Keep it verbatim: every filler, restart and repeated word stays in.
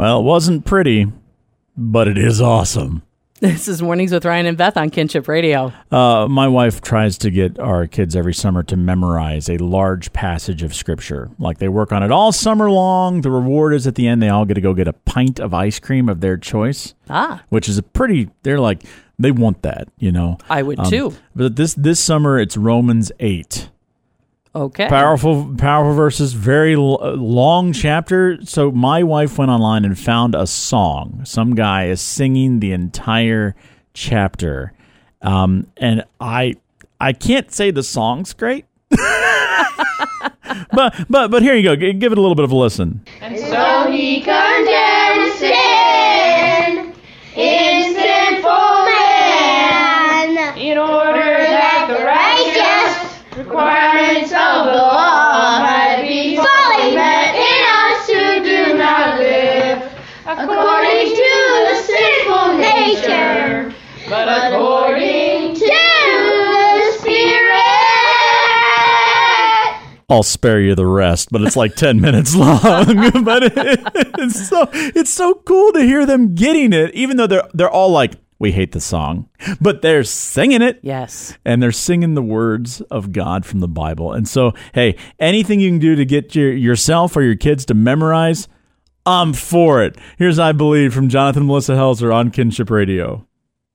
Well, it wasn't pretty, but it is awesome. This is Mornings with Ryan and Beth on Kinship Radio. Uh, my wife tries to get our kids every summer to memorize a large passage of Scripture. Like they work on it all summer long. The reward is at the end, they all get to go get a pint of ice cream of their choice. Ah. Which is a pretty, they're like, they want that, you know. I would um, too. But this this summer, it's Romans eight. Okay. Powerful, powerful verses, very l- long chapter. So my wife went online and found a song. Some guy is singing the entire chapter, um, and I, I can't say the song's great, but but but here you go. G- give it a little bit of a listen. And so he condemned sin in sinful man, in order that the righteous requirements of the law might be fully met in us who do not live according to the sinful nature, but according to the Spirit. I'll spare you the rest, but it's like ten minutes long. But it, it's so it's so cool to hear them getting it, even though they're they're all like, we hate the song, but they're singing it. Yes. And they're singing the words of God from the Bible. And so, hey, anything you can do to get your, yourself or your kids to memorize, I'm for it. Here's I Believe from Jonathan and Melissa Helzer on Kinship Radio.